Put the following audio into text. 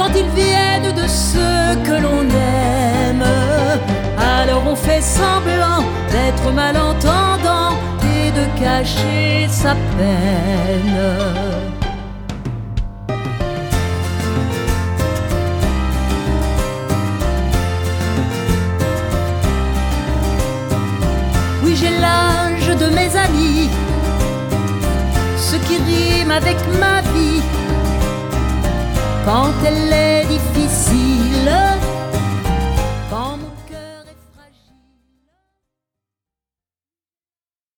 quand ils viennent de ceux que l'on aime. Alors on fait semblant d'être malentendant et de cacher sa peine. Oui, j'ai l'âge de mes amis, ce qui rime avec ma vie quand elle est difficile.